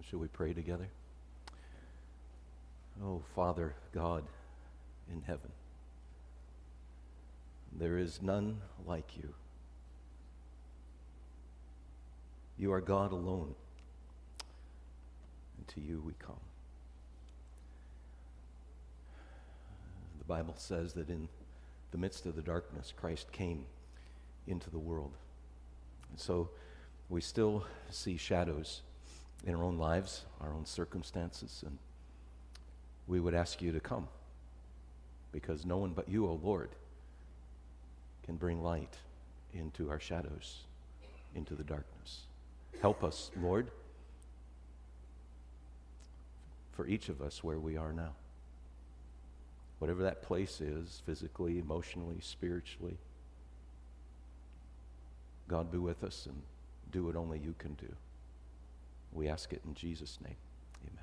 Shall we pray together? Oh, Father God in heaven, there is none like you. You are God alone, and to you we come. The Bible says that in the midst of the darkness, Christ came into the world. And so we still see shadows in our own lives, our own circumstances, and we would ask you to come, because no one but you, O Lord, can bring light into our shadows, into the darkness. Help us, Lord, for each of us where we are now. Whatever that place is, physically, emotionally, spiritually, God, be with us and do what only you can do. We ask it in Jesus' name. Amen.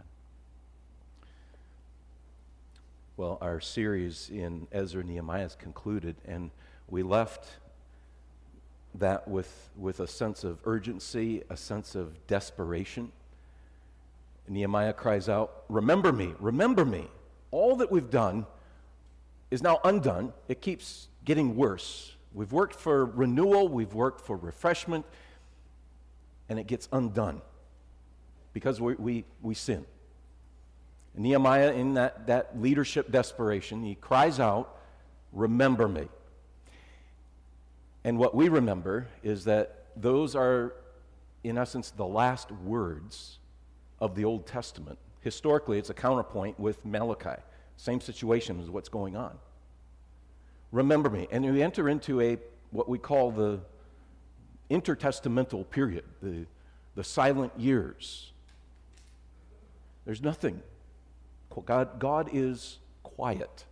Well, our series in Ezra and Nehemiah is concluded, and we left that with a sense of urgency, a sense of desperation. Nehemiah cries out, remember me, remember me. All that we've done is now undone. It keeps getting worse. We've worked for renewal, we've worked for refreshment, and it gets undone because we sin. And Nehemiah, in that leadership desperation, he cries out, remember me. And what we remember is that those are, in essence, the last words of the Old Testament. Historically, it's a counterpoint with Malachi. Same situation as what's going on. Remember me. And we enter into what we call the intertestamental period, the silent years. There's nothing. God is quiet.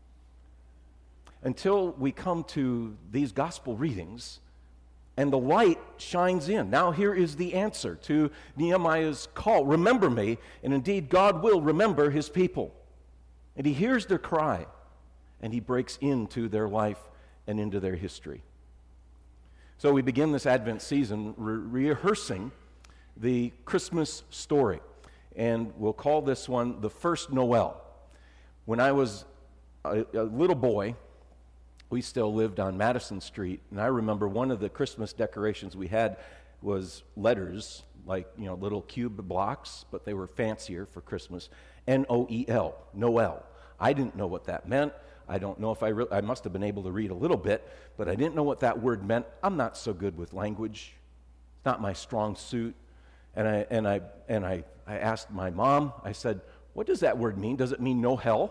Until we come to these gospel readings and the light shines in. Now here is the answer to Nehemiah's call. Remember me, and indeed God will remember his people. And he hears their cry, and he breaks into their life and into their history. So we begin this Advent season rehearsing the Christmas story. And we'll call this one the first Noel. When I was a little boy, we still lived on Madison Street, and I remember one of the Christmas decorations we had was letters, like, little cube blocks, but they were fancier for Christmas. N-O-E-L, Noel. I didn't know what that meant. I don't know if I must have been able to read a little bit, but I didn't know what that word meant. I'm not so good with language. It's not my strong suit. And I asked my mom, I said, what does that word mean? Does it mean no hell?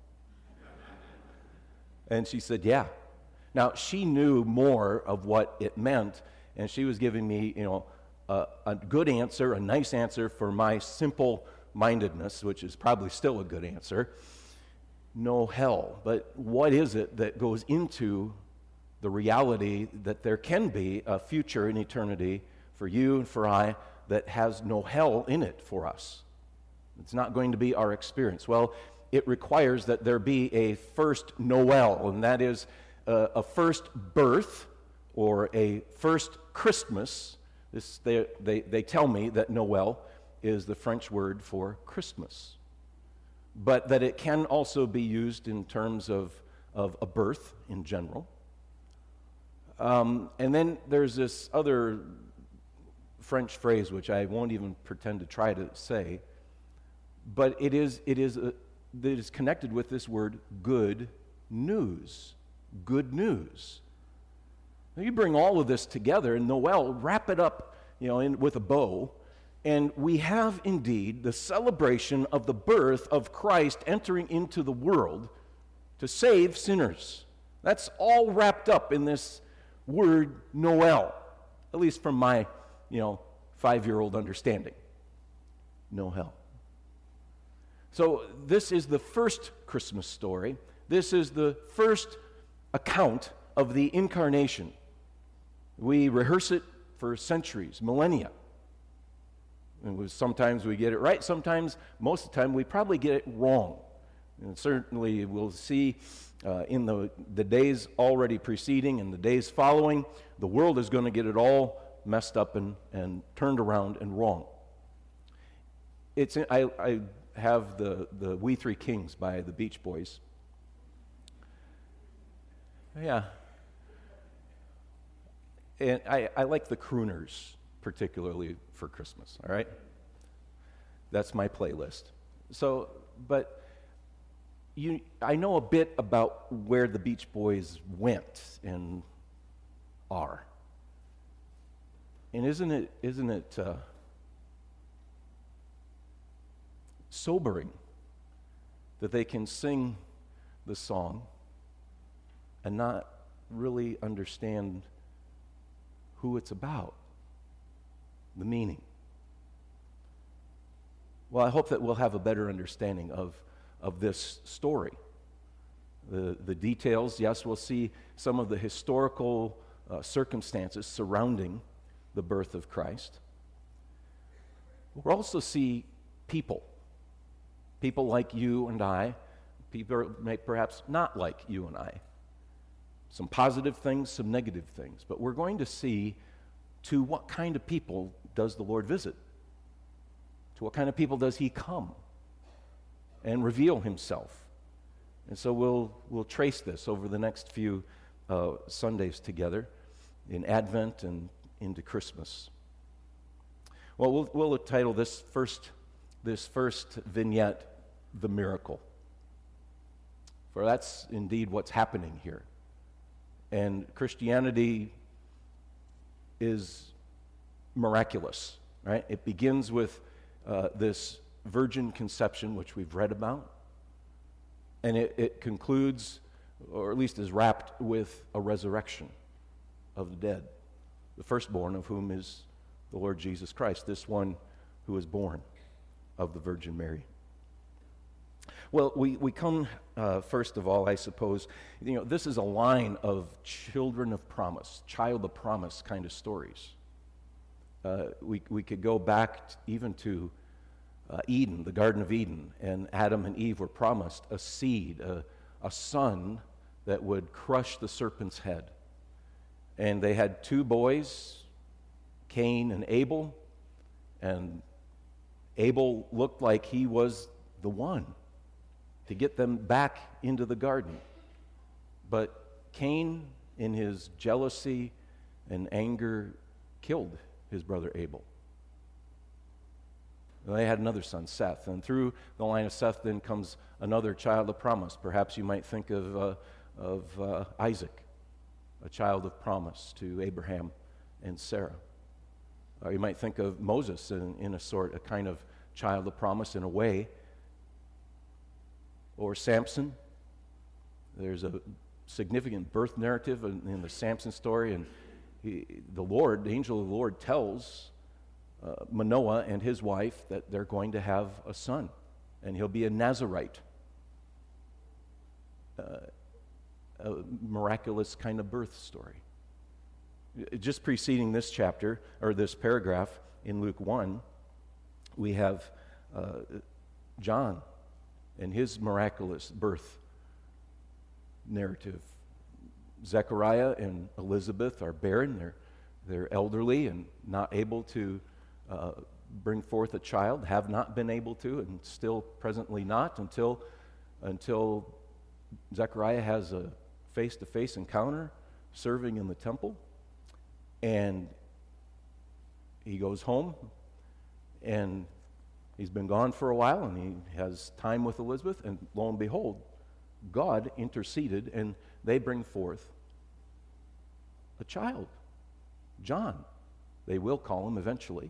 And she said, yeah. Now, she knew more of what it meant, and she was giving me, a good answer, a nice answer for my simple-mindedness, which is probably still a good answer. No hell. But what is it that goes into the reality that there can be a future in eternity for you and for I that has no hell in it for us? It's not going to be our experience. Well, it requires that there be a first Noel, and that is a first birth or a first Christmas. They tell me that Noel is the French word for Christmas, but that it can also be used in terms of a birth in general. And then there's this other French phrase, which I won't even pretend to try to say, but it is connected with this word, good news. Good news. Now you bring all of this together, and Noel, wrap it up, with a bow, and we have indeed the celebration of the birth of Christ entering into the world to save sinners. That's all wrapped up in this word Noel, at least from my 5-year-old understanding. No hell. So this is the first Christmas story. This is the first account of the incarnation. We rehearse it for centuries, millennia. And sometimes we get it right. Sometimes, most of the time, we probably get it wrong. And certainly we'll see in the days already preceding and the days following, the world is going to get it all messed up and turned around and wrong. I have the We Three Kings by the Beach Boys. Yeah. And I like the crooners, particularly for Christmas, all right? That's my playlist. So, but I know a bit about where the Beach Boys went and are. And isn't it sobering that they can sing the song and not really understand who it's about, the meaning? Well, I hope that we'll have a better understanding of this story. The details, yes, we'll see some of the historical circumstances surrounding the birth of Christ. We'll also see people like you and I, people may perhaps not like you and I. Some positive things, some negative things. But we're going to see to what kind of people does the Lord visit? To what kind of people does he come and reveal himself? And so we'll trace this over the next few Sundays together in Advent and into Christmas. Well, we'll title this first vignette, The Miracle. For that's indeed what's happening here. And Christianity is miraculous, right? It begins with this virgin conception, which we've read about, and it concludes, or at least is wrapped with a resurrection of the dead, the firstborn of whom is the Lord Jesus Christ, this one who is born of the Virgin Mary. Well, we come, first of all, I suppose, this is a line of children of promise, child of promise kind of stories. We could go back even to Eden, the Garden of Eden, and Adam and Eve were promised a seed, a son that would crush the serpent's head. And they had two boys, Cain and Abel, and Abel looked like he was the one to get them back into the garden. But Cain, in his jealousy and anger, killed his brother Abel. And they had another son, Seth, and through the line of Seth then comes another child of promise. Perhaps you might think of Isaac, a child of promise to Abraham and Sarah. Or you might think of Moses in a kind of child of promise in a way. Or Samson. There's a significant birth narrative in the Samson story, and the angel of the Lord tells Manoah and his wife that they're going to have a son, and he'll be a Nazarite. A miraculous kind of birth story. Just preceding this chapter, or this paragraph in Luke 1, we have John and his miraculous birth narrative. Zechariah and Elizabeth are barren. They're elderly and not able to bring forth a child, have not been able to, and still presently not until Zechariah has a face-to-face encounter serving in the temple. And he goes home, and he's been gone for a while, and he has time with Elizabeth, and lo and behold, God interceded, and they bring forth a child, John. They will call him eventually.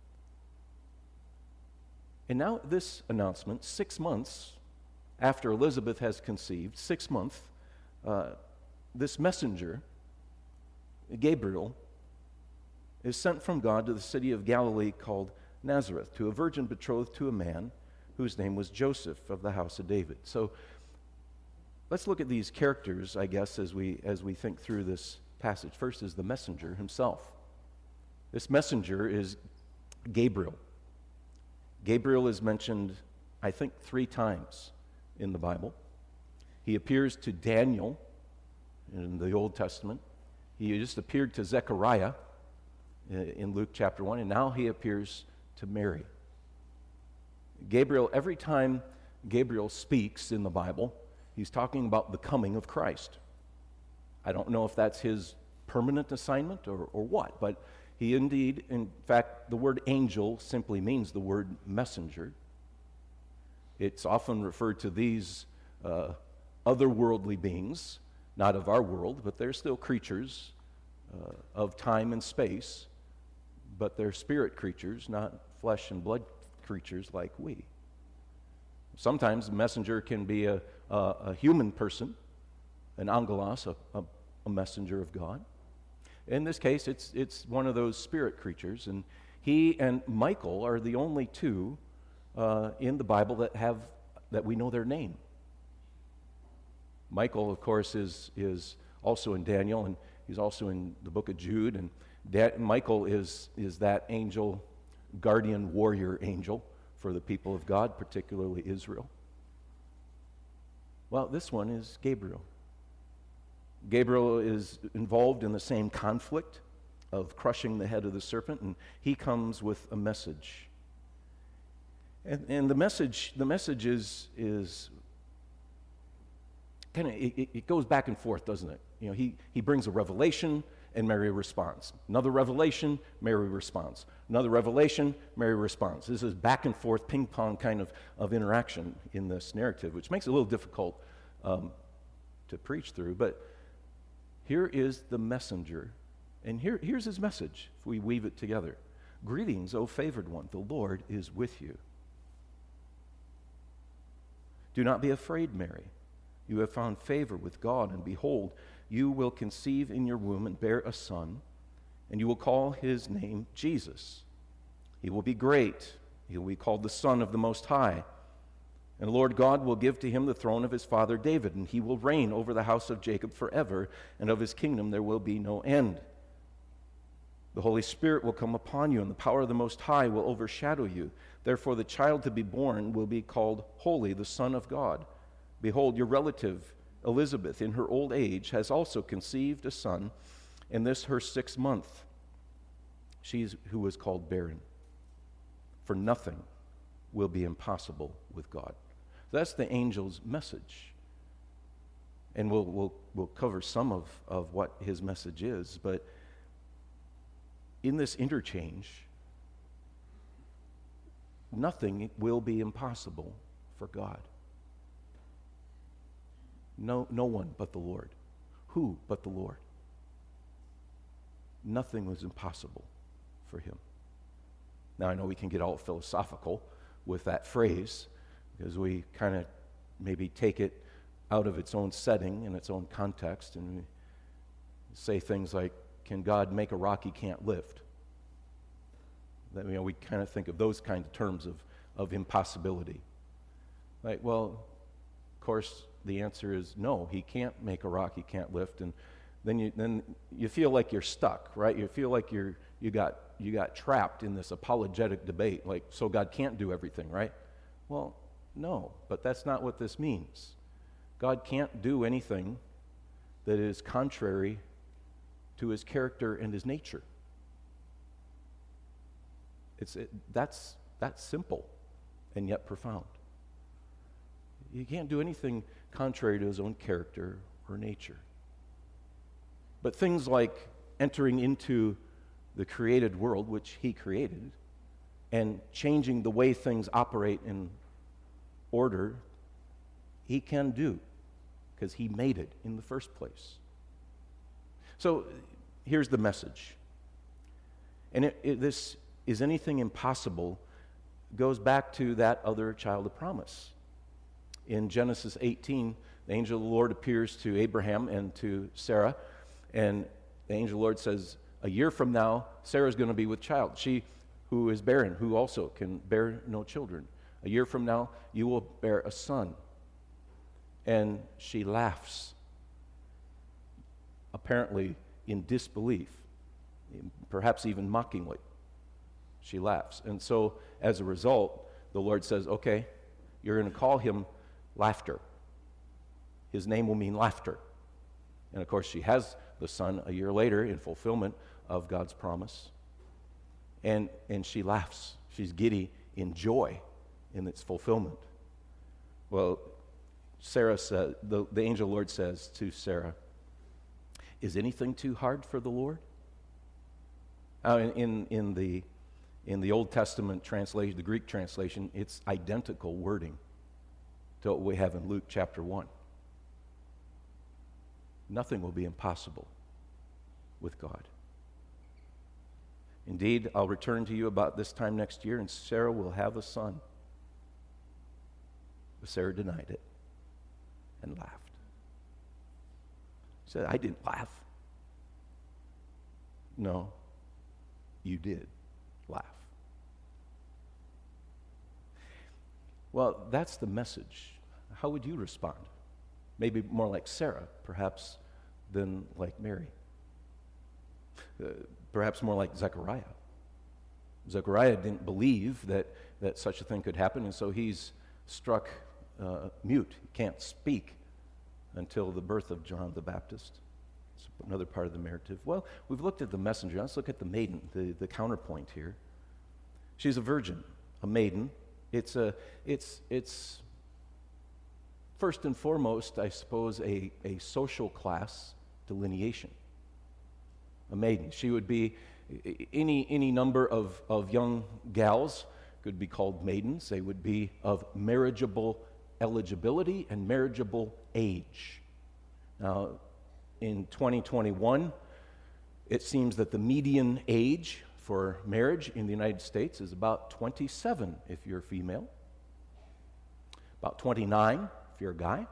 And now this announcement, 6 months after Elizabeth has conceived, 6 months, this messenger, Gabriel, is sent from God to the city of Galilee called Nazareth, to a virgin betrothed to a man whose name was Joseph of the house of David. So let's look at these characters, I guess, as we think through this passage. First is the messenger himself. This messenger is Gabriel. Gabriel is mentioned, I think, 3 times in the Bible. He appears to Daniel in the Old Testament. He just appeared to Zechariah in Luke chapter 1, and now he appears to Mary. Gabriel, every time Gabriel speaks in the Bible, he's talking about the coming of Christ. I don't know if that's his permanent assignment or what, but he indeed, in fact, the word angel simply means the word messenger. It's often referred to these otherworldly beings, not of our world, but they're still creatures of time and space, but they're spirit creatures, not flesh and blood creatures like we. Sometimes a messenger can be a human person, an angelos, a messenger of God. In this case, it's one of those spirit creatures, and he and Michael are the only two in the Bible that we know their name. Michael, of course, is also in Daniel, and he's also in the book of Jude, and Michael is that angel, guardian warrior angel for the people of God, particularly Israel. Well, this one is Gabriel. Gabriel is involved in the same conflict of crushing the head of the serpent, and he comes with a message. And the message is kind of, it goes back and forth, doesn't it? You know, he brings a revelation, and Mary responds. Another revelation, Mary responds. Another revelation, Mary responds. This is back and forth, ping pong kind of interaction in this narrative, which makes it a little difficult to preach through. But here is the messenger, and here's his message, if we weave it together. Greetings, O favored one, the Lord is with you. Do not be afraid, Mary. You have found favor with God, and behold, you will conceive in your womb and bear a son, and you will call his name Jesus. He will be great. He will be called the Son of the Most High. And the Lord God will give to him the throne of his father David, and he will reign over the house of Jacob forever, and of his kingdom there will be no end. The Holy Spirit will come upon you, and the power of the Most High will overshadow you. Therefore the child to be born will be called Holy, the Son of God. Behold, your relative Elizabeth, in her old age, has also conceived a son, and this her 6th month. She who was called barren. For nothing will be impossible with God. That's the angel's message. And we'll cover some of what his message is, but in this interchange, nothing will be impossible for God. No one but the Lord. Who but the Lord? Nothing was impossible for him. Now, I know we can get all philosophical with that phrase because we kind of maybe take it out of its own setting and its own context, and we say things like, can God make a rock he can't lift? That, we kind of think of those kind of terms of impossibility. Like, well, of course, the answer is no, he can't make a rock he can't lift, and then you feel like you're stuck, right? You feel like you got trapped in this apologetic debate, like, so God can't do everything, right? Well, no, but that's not what this means. God can't do anything that is contrary to his character and his nature. That's simple and yet profound. He can't do anything contrary to his own character or nature. But things like entering into the created world, which he created, and changing the way things operate in order, he can do, because he made it in the first place. So here's the message. And this is anything impossible goes back to that other child of promise. In Genesis 18, the angel of the Lord appears to Abraham and to Sarah, and the angel of the Lord says, a year from now, Sarah's going to be with child. She who is barren, who also can bear no children. A year from now, you will bear a son. And she laughs, apparently in disbelief, perhaps even mockingly. She laughs. And so, as a result, the Lord says, okay, you're going to call him Laughter. His name will mean laughter. And of course, she has the son a year later in fulfillment of God's promise. And she laughs. She's giddy in joy in its fulfillment. Well, Sarah said, the angel Lord says to Sarah, "Is anything too hard for the Lord?" In the Old Testament translation, the Greek translation, it's identical wording to what we have in Luke chapter 1. Nothing will be impossible with God. Indeed, I'll return to you about this time next year, and Sarah will have a son. But Sarah denied it and laughed. She said, "I didn't laugh." No, you did laugh. Well, that's the message. How would you respond? Maybe more like Sarah, perhaps, than like Mary. Perhaps more like Zechariah. Zechariah didn't believe that such a thing could happen, and so he's struck mute. He can't speak until the birth of John the Baptist. It's another part of the narrative. Well, we've looked at the messenger. Let's look at the maiden, the counterpoint here. She's a virgin, a maiden. It's first and foremost, I suppose, a social class delineation. A maiden. She would be any number of young gals could be called maidens. They would be of marriageable eligibility and marriageable age. Now, in 2021, it seems that the median age for marriage in the United States is about 27 if you're a female, about 29 if you're a guy.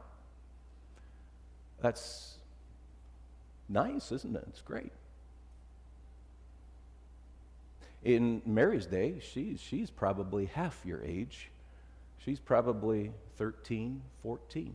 That's nice, isn't it? It's great. In Mary's day, she's probably half your age. She's probably 13, 14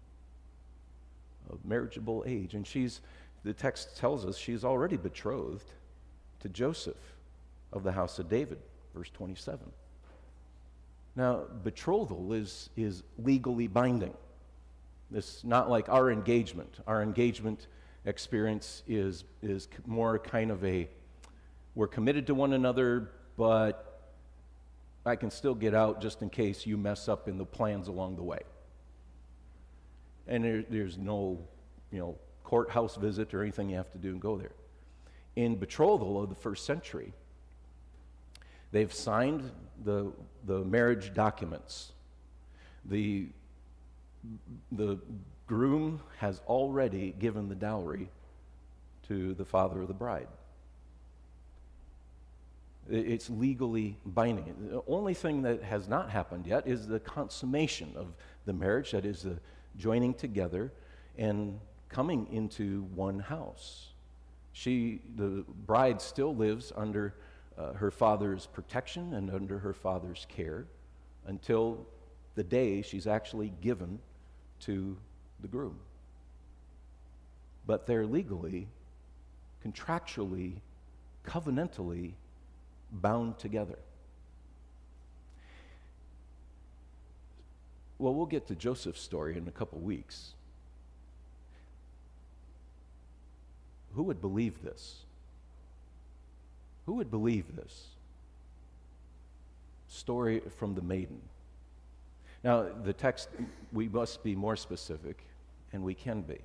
of marriageable age. And the text tells us she's already betrothed to Joseph of the house of David, verse 27. Now, betrothal is legally binding. It's not like our engagement. Our engagement experience is more kind of we're committed to one another, but I can still get out just in case you mess up in the plans along the way. And there's no, courthouse visit or anything you have to do and go there. In betrothal of the first century, they've signed the marriage documents. The groom has already given the dowry to the father of the bride. It's legally binding. The only thing that has not happened yet is the consummation of the marriage, that is the joining together and coming into one house. The bride still lives under her father's protection and under her father's care until the day she's actually given to the groom. But they're legally, contractually, covenantally bound together. Well, we'll get to Joseph's story in a couple weeks. Who would believe this? Who would believe this story from the maiden? Now, the text, we must be more specific, and we can be.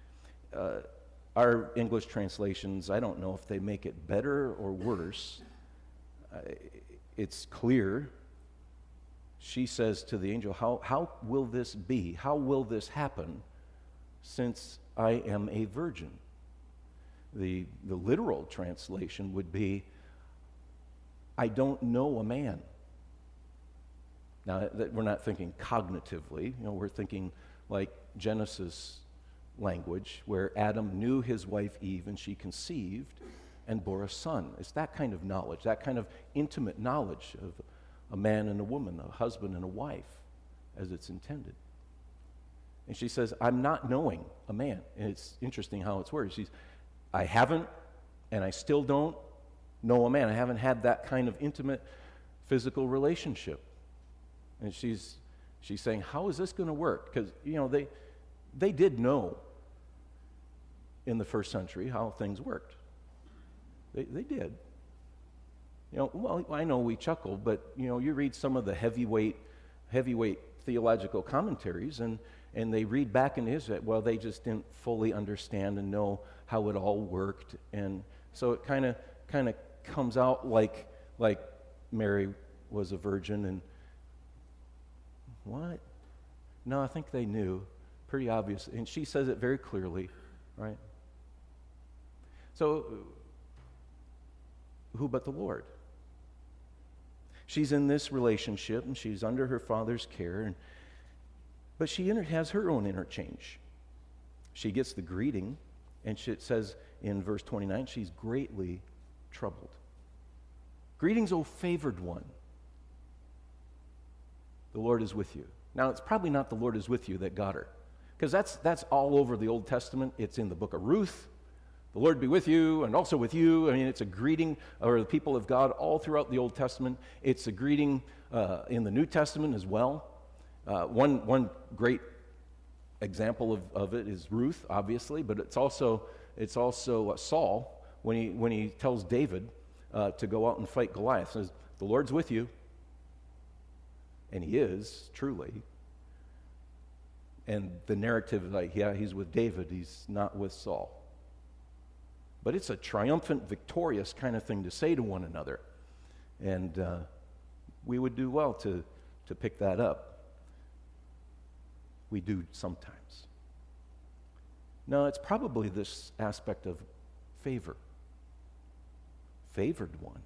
Our English translations, I don't know if they make it better or worse. It's clear. She says to the angel, how will this be? How will this happen since I am a virgin? The literal translation would be, I don't know a man. Now, we're not thinking cognitively. We're thinking like Genesis language, where Adam knew his wife Eve and she conceived and bore a son. It's that kind of knowledge, that kind of intimate knowledge of a man and a woman, a husband and a wife, as it's intended. And she says, I'm not knowing a man. And it's interesting how it's worded. I haven't, and I still don't know a man. I haven't had that kind of intimate physical relationship. And she's saying, how is this going to work? Because, they did know in the first century how things worked. They did. Well, I know we chuckle, but, you read some of the heavyweight heavyweight theological commentaries, and they read back into his, well, they just didn't fully understand and know how it all worked. And so it kind of comes out like Mary was a virgin. And what? No, I think they knew. Pretty obvious. And she says it very clearly, right? So, who but the Lord? She's in this relationship, and she's under her father's care, but she has her own interchange. She gets the greeting, and it says in verse 29, she's greatly troubled. Greetings, O favored one. The Lord is with you. Now, it's probably not the Lord is with you that got her, because that's all over the Old Testament. It's in the book of Ruth. The Lord be with you, and also with you. I mean, it's a greeting of the people of God all throughout the Old Testament. It's a greeting in the New Testament as well. One great example of it is Ruth, obviously, but it's also Saul when he tells David to go out and fight Goliath. Says, the Lord's with you, and he is, truly. And the narrative is like, yeah, he's with David, he's not with Saul. But it's a triumphant, victorious kind of thing to say to one another. And we would do well to pick that up. We do sometimes. No, it's probably this aspect of favor. Favored one.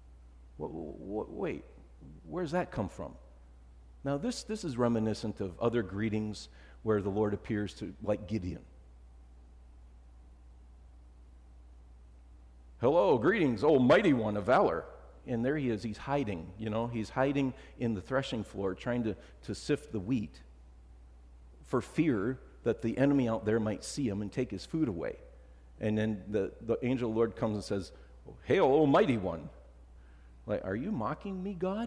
Wait, where's that come from? Now, this is reminiscent of other greetings where the Lord appears to, like Gideon. Hello, greetings, O mighty one of valor. And there he is, he's hiding, he's hiding in the threshing floor, trying to sift the wheat for fear that the enemy out there might see him and take his food away. And then the angel of the Lord comes and says, Hail, O mighty one. Like, are you mocking me, God?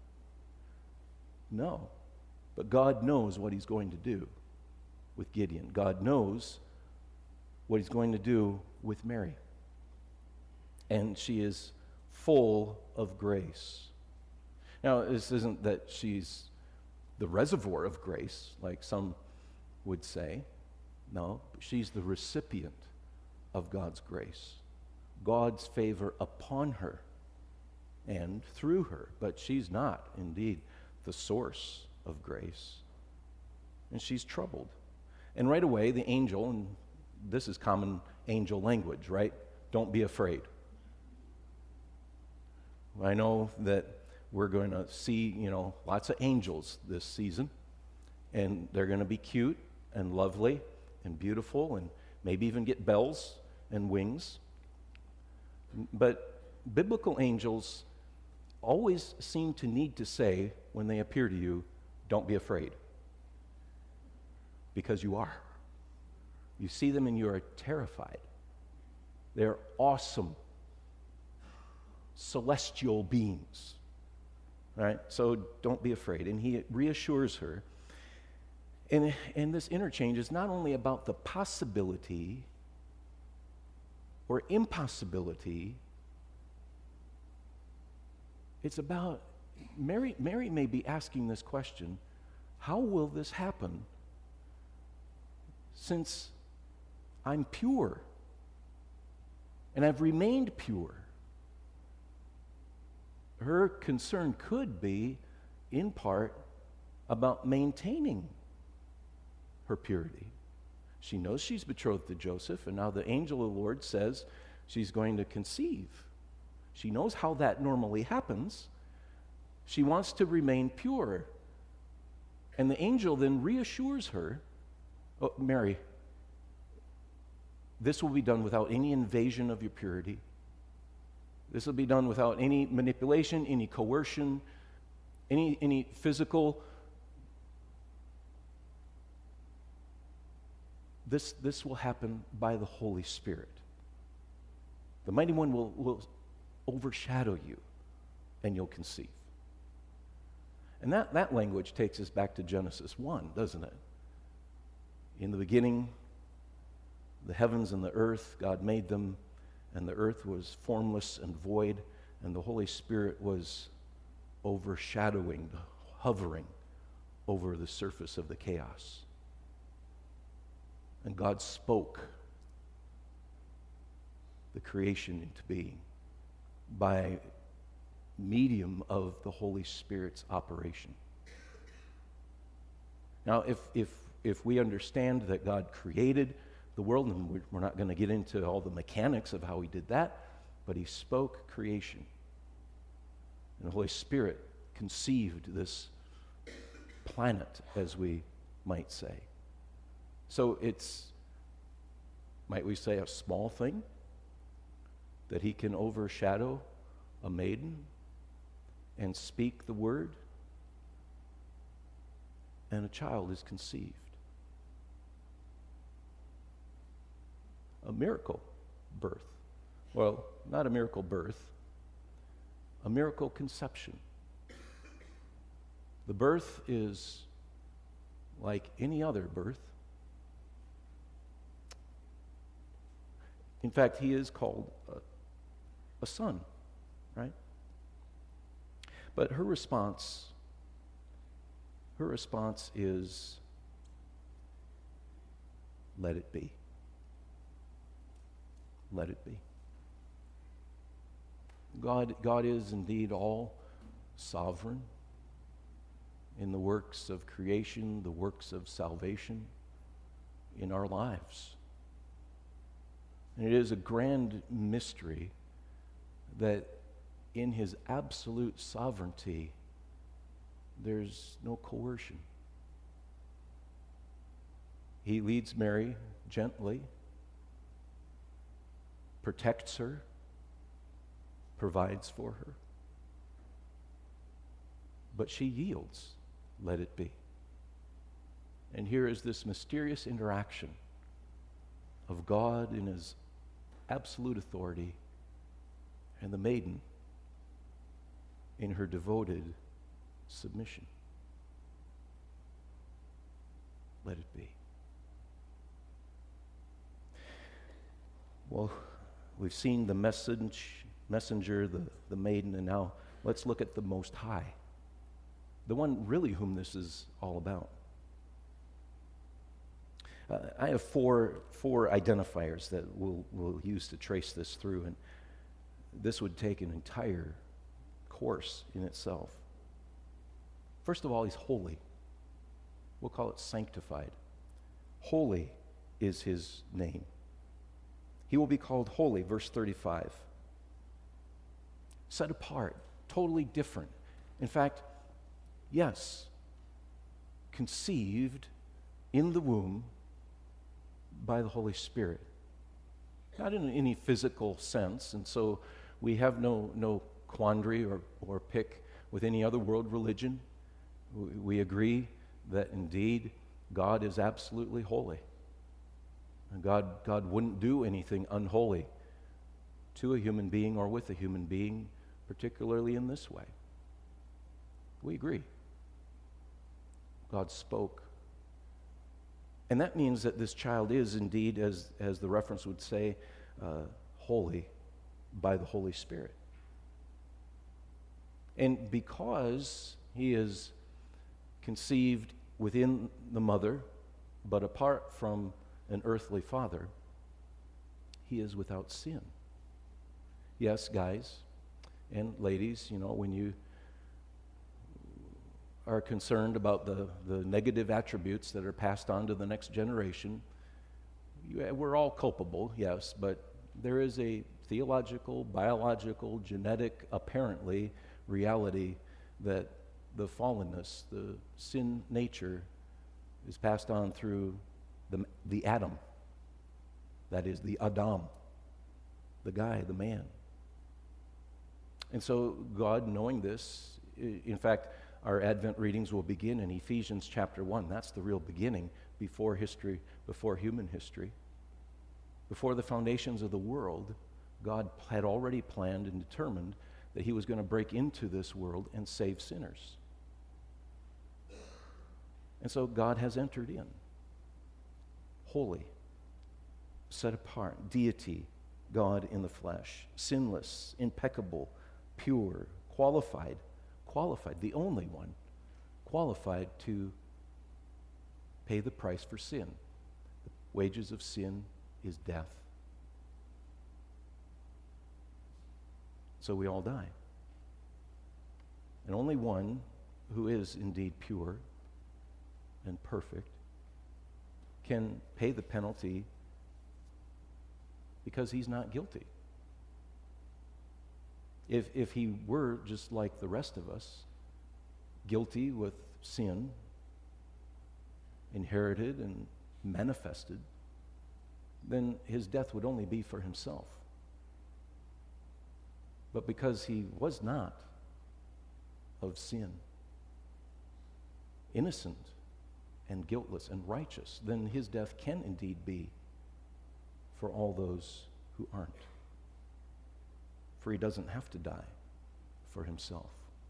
No. But God knows what he's going to do with Gideon. God knows what he's going to do with Mary. And she is full of grace. Now, this isn't that she's the reservoir of grace, like some would say. No, she's the recipient of God's grace, God's favor upon her and through her. But she's not, indeed, the source of grace. And she's troubled. And right away, the angel, and this is common angel language, right? Don't be afraid. I know that we're going to see, lots of angels this season, and they're going to be cute and lovely and beautiful and maybe even get bells and wings. But biblical angels always seem to need to say, when they appear to you, don't be afraid. Because you are. You see them and you are terrified. They're awesome celestial beings, right? So don't be afraid. And he reassures her. And this interchange is not only about the possibility or impossibility, it's about Mary may be asking this question, how will this happen since I'm pure and I've remained pure? Her concern could be, in part, about maintaining her purity. She knows she's betrothed to Joseph, and now the angel of the Lord says she's going to conceive. She knows how that normally happens. She wants to remain pure. And the angel then reassures her, oh, Mary, this will be done without any invasion of your purity. This will be done without any manipulation, any coercion, any physical. This will happen by the Holy Spirit. The Mighty One will overshadow you, and you'll conceive. And that language takes us back to Genesis 1, doesn't it? In the beginning, the heavens and the earth, God made them, and the earth was formless and void, and the Holy Spirit was overshadowing, hovering over the surface of the chaos. And God spoke the creation into being by medium of the Holy Spirit's operation. Now, if we understand that God created the world, and we're not going to get into all the mechanics of how he did that, but he spoke creation. And the Holy Spirit conceived this planet, as we might say. So it's, might we say, a small thing that he can overshadow a maiden and speak the word, and a child is conceived. A miracle birth. Well, not a miracle birth, a miracle conception. The birth is like any other birth. In fact, he is called a son, right? But her response is, let it be. Let it be. God is indeed all sovereign in the works of creation, the works of salvation in our lives. And it is a grand mystery that in his absolute sovereignty, there's no coercion. He leads Mary gently, protects her, provides for her. But she yields, let it be. And here is this mysterious interaction of God in his absolute authority and the maiden in her devoted submission. Let it be. Well, we've seen the messenger, the maiden, and now let's look at the Most High, the one really whom this is all about. I have four identifiers that we'll use to trace this through, and this would take an entire course in itself. First of all, he's holy. We'll call it sanctified. Holy is his name. He will be called holy, verse 35. Set apart, totally different. In fact, yes, conceived in the womb by the Holy Spirit. Not in any physical sense, and so we have no quandary or pick with any other world religion. We agree that indeed God is absolutely holy. And God wouldn't do anything unholy to a human being or with a human being, particularly in this way. We agree. God spoke. And that means that this child is indeed, as the reference would say, holy by the Holy Spirit. And because he is conceived within the mother, but apart from an earthly father, he is without sin. Yes, guys and ladies, when you are concerned about the negative attributes that are passed on to the next generation, we're all culpable, yes, but there is a theological, biological, genetic, apparently, reality that the fallenness, the sin nature, is passed on through the Adam. That is, the Adam, the guy, the man. And so God, knowing this, in fact, our Advent readings will begin in Ephesians chapter 1. That's the real beginning, before history, before human history. Before the foundations of the world, God had already planned and determined that he was going to break into this world and save sinners. And so God has entered in. Holy, set apart, deity, God in the flesh, sinless, impeccable, pure, qualified, the only one qualified to pay the price for sin. The wages of sin is death. So we all die. And only one who is indeed pure and perfect can pay the penalty because he's not guilty. If he were just like the rest of us, guilty with sin, inherited and manifested, then his death would only be for himself. But because he was not of sin, innocent and guiltless and righteous, then his death can indeed be for all those who aren't. For he doesn't have to die for himself.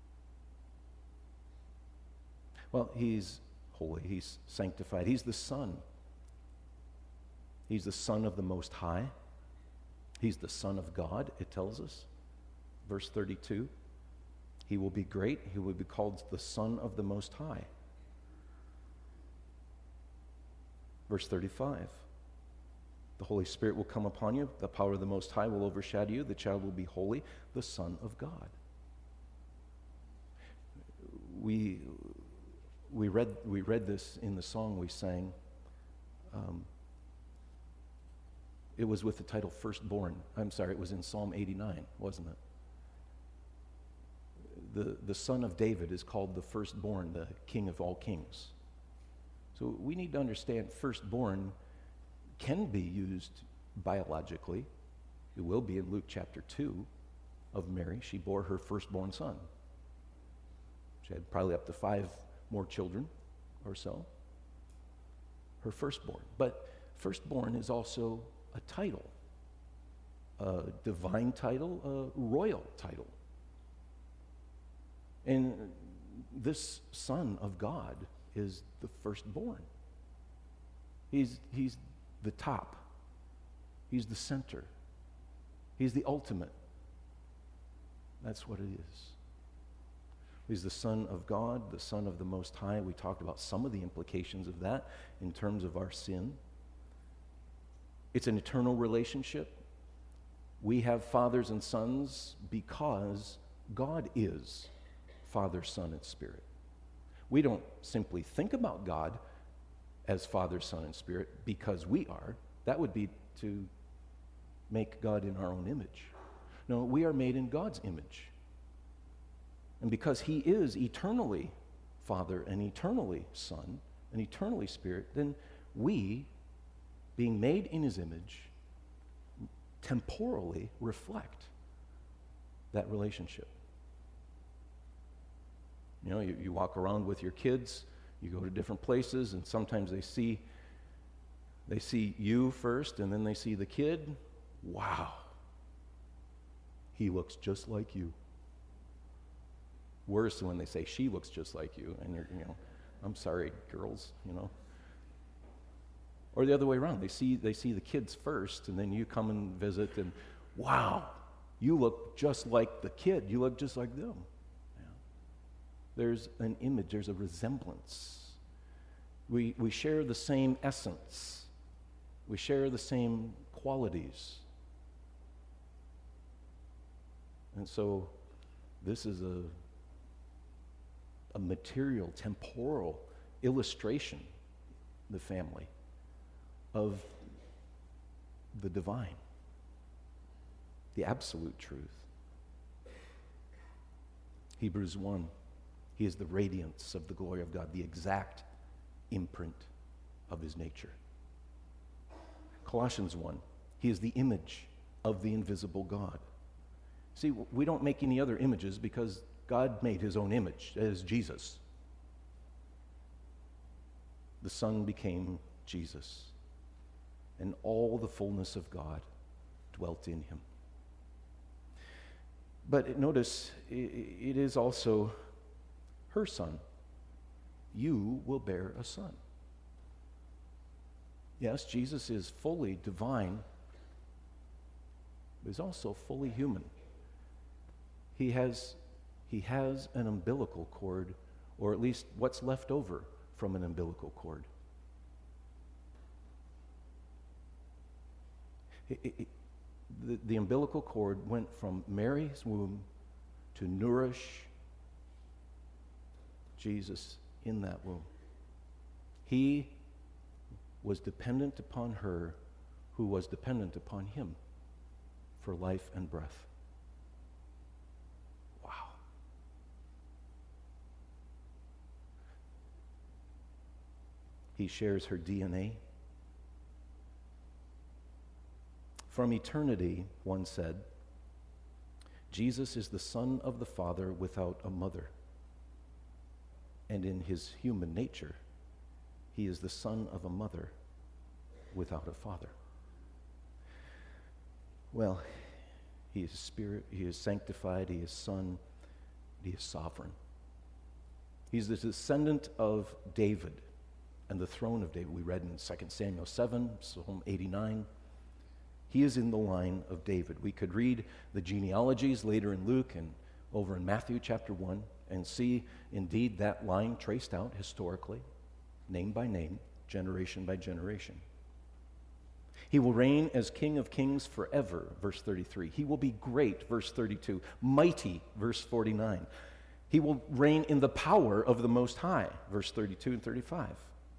Well, he's holy, he's sanctified, he's the Son. He's the Son of the Most High. He's the Son of God, it tells us. Verse 32, he will be great, he will be called the Son of the Most High. Verse 35, the Holy Spirit will come upon you, the power of the Most High will overshadow you, the child will be holy, the Son of God. We read this in the song we sang. It was with the title Firstborn. I'm sorry, it was in Psalm 89, wasn't it? The son of David is called the firstborn, the king of all kings. So we need to understand firstborn can be used biologically. It will be in Luke chapter 2 of Mary. She bore her firstborn son. She had probably up to 5 more children or so. Her firstborn. But firstborn is also a title, a divine title, a royal title. And this Son of God is the firstborn. He's the top. He's the center. He's the ultimate. That's what it is. He's the Son of God, the Son of the Most High. We talked about some of the implications of that in terms of our sin. It's an eternal relationship. We have fathers and sons because God is Father, Son, and Spirit. We don't simply think about God as Father, Son, and Spirit because we are. That would be to make God in our own image. No, we are made in God's image. And because he is eternally Father and eternally Son and eternally Spirit, then we, being made in his image, temporally reflect that relationship. You know, you walk around with your kids, you go to different places, and sometimes they see you first, and then they see the kid. Wow, he looks just like you. Worse when they say she looks just like you, and you're, I'm sorry, girls, Or the other way around, they see the kids first, and then you come and visit, and wow, you look just like the kid. You look just like them. There's an image, there's a resemblance. We share the same essence. We share the same qualities. And so this is a material, temporal illustration, the family, of the divine, the absolute truth. Hebrews 1. He is the radiance of the glory of God, the exact imprint of his nature. Colossians 1, he is the image of the invisible God. See, we don't make any other images because God made his own image, that is Jesus. The Son became Jesus, and all the fullness of God dwelt in him. But notice, it is also her son. You will bear a son. Yes, Jesus is fully divine, but he's also fully human. He has an umbilical cord or at least what's left over from an umbilical cord. The umbilical cord went from Mary's womb to nourish Jesus in that womb. He was dependent upon her, who was dependent upon him for life and breath. Wow. He shares her DNA. From eternity, one said, Jesus is the Son of the Father without a mother. And in his human nature, he is the son of a mother without a father. Well, he is spirit, he is sanctified, he is son, he is sovereign. He's the descendant of David and the throne of David. We read in 2 Samuel 7, Psalm 89. He is in the line of David. We could read the genealogies later in Luke and over in Matthew chapter 1 and see indeed that line traced out historically, name by name, generation by generation. He will reign as King of Kings forever, verse 33. He will be great, verse 32. Mighty, verse 49. He will reign in the power of the Most High, verse 32 and 35.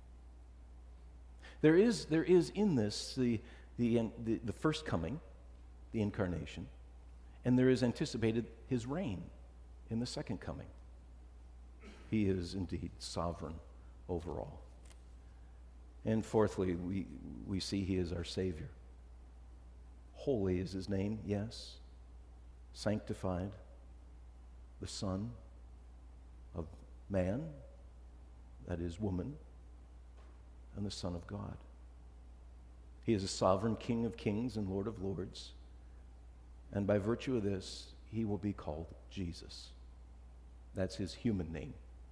There is in this the first coming, the incarnation, and there is anticipated his reign in the second coming. He is indeed sovereign over all. And fourthly, we see he is our Savior. Holy is his name, yes. Sanctified, the Son of man, that is woman, and the Son of God. He is a sovereign King of kings and Lord of lords. And by virtue of this, he will be called Jesus. That's his human name.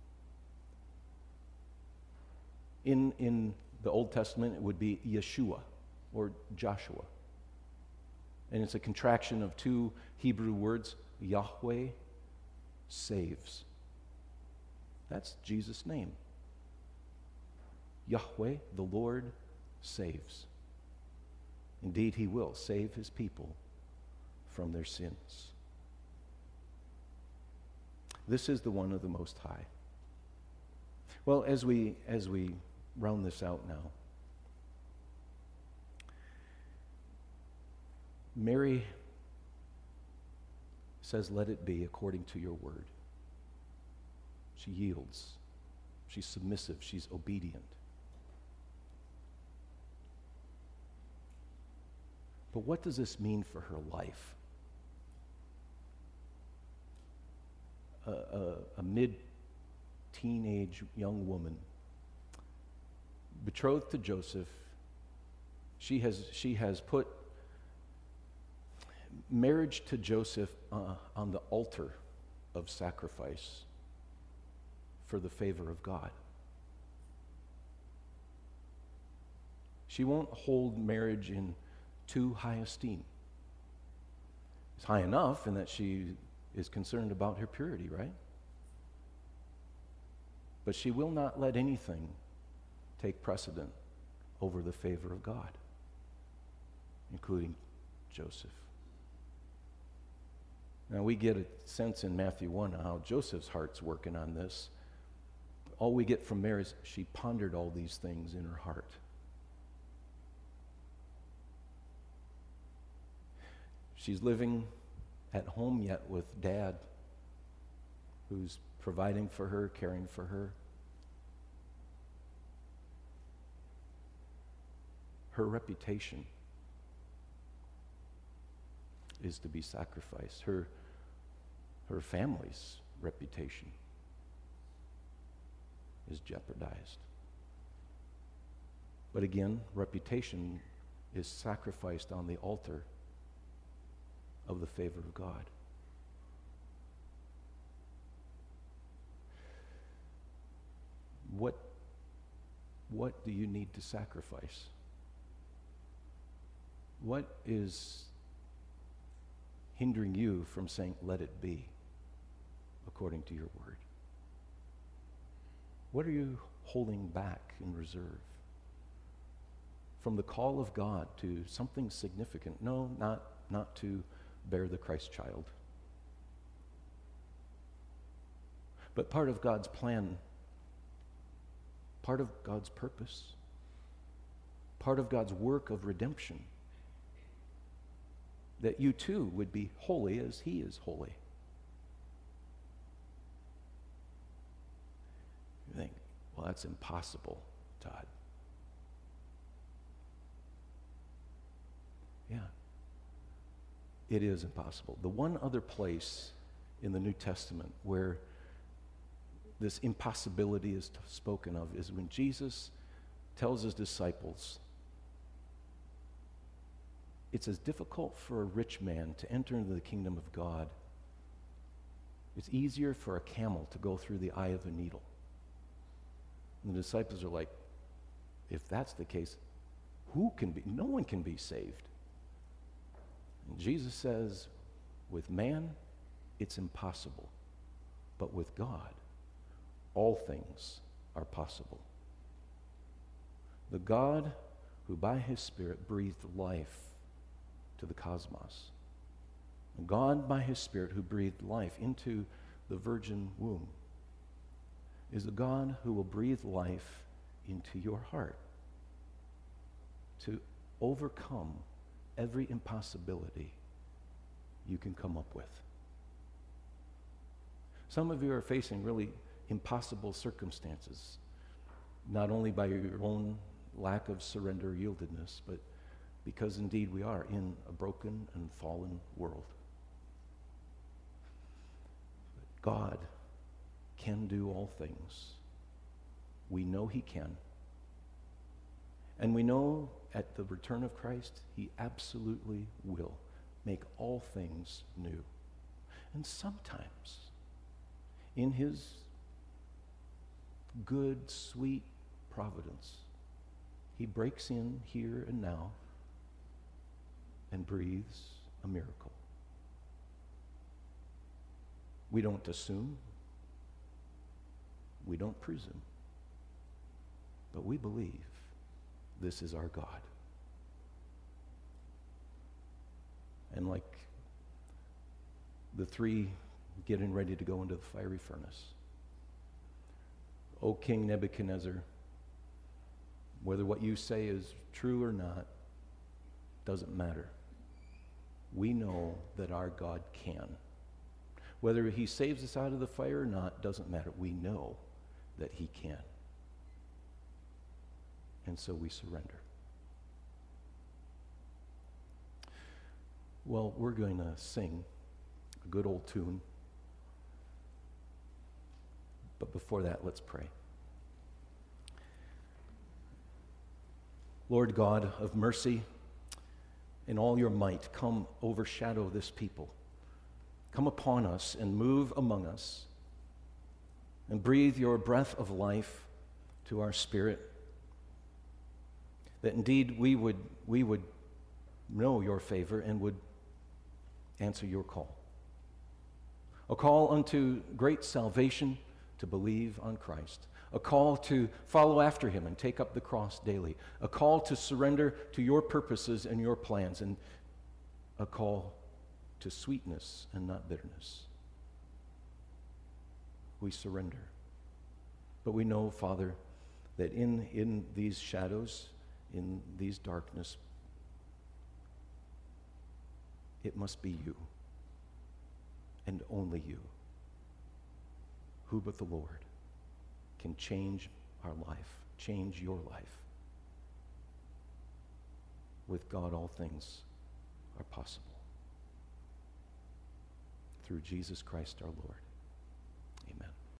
In the Old Testament, it would be Yeshua or Joshua. And it's a contraction of two Hebrew words, Yahweh saves. That's Jesus' name. Yahweh, the Lord, saves. Indeed, he will save his people from their sins. This is the one of the Most High. Well, as we round this out now, Mary says, "Let it be according to your word." She yields. She's submissive. She's obedient. But what does this mean for her life? A mid-teenage young woman, betrothed to Joseph, she has put marriage to Joseph on the altar of sacrifice for the favor of God. She won't hold marriage in too high esteem. It's high enough in that she is concerned about her purity, right? But she will not let anything take precedent over the favor of God, including Joseph. Now we get a sense in Matthew 1 how Joseph's heart's working on this. All we get from Mary is she pondered all these things in her heart. She's living at home yet with Dad, who's providing for her, caring for her. Her reputation is to be sacrificed. Her family's reputation is jeopardized. But again, reputation is sacrificed on the altar of the favor of God. What do you need to sacrifice? What is hindering you from saying, "Let it be according to your word"? What are you holding back in reserve? From the call of God to something significant. No, not to bear the Christ child. But part of God's plan, part of God's purpose, part of God's work of redemption, that you too would be holy as he is holy. You think, well, that's impossible, Todd. Yeah, it is impossible. The one other place in the New Testament where this impossibility is spoken of is when Jesus tells his disciples, it's as difficult for a rich man to enter into the kingdom of God. It's easier for a camel to go through the eye of a needle. And the disciples are like, if that's the case, no one can be saved. And Jesus says, with man, it's impossible. But with God, all things are possible. The God who by his Spirit breathed life to the cosmos. God by his Spirit who breathed life into the virgin womb is a God who will breathe life into your heart to overcome every impossibility you can come up with. Some of you are facing really impossible circumstances, not only by your own lack of surrender or yieldedness, but because indeed we are in a broken and fallen world. But God can do all things. We know he can. And we know at the return of Christ, he absolutely will make all things new. And sometimes, in his good, sweet providence, he breaks in here and now and breathes a miracle. We don't assume, we don't presume, but we believe this is our God. And like the three getting ready to go into the fiery furnace, O King Nebuchadnezzar, whether what you say is true or not, doesn't matter. We know that our God can. Whether he saves us out of the fire or not, doesn't matter. We know that he can. And so we surrender. Well, we're going to sing a good old tune. But before that, let's pray. Lord God of mercy, in all your might, come overshadow this people. Come upon us and move among us and breathe your breath of life to our spirit, that indeed we would know your favor and would answer your call. A call unto great salvation, to believe on Christ. A call to follow after him and take up the cross daily. A call to surrender to your purposes and your plans. And a call to sweetness and not bitterness. We surrender. But we know, Father, that in these shadows, in these darkness, it must be you, and only you. Who but the Lord can change our life, change your life? With God, all things are possible. Through Jesus Christ our Lord. Amen.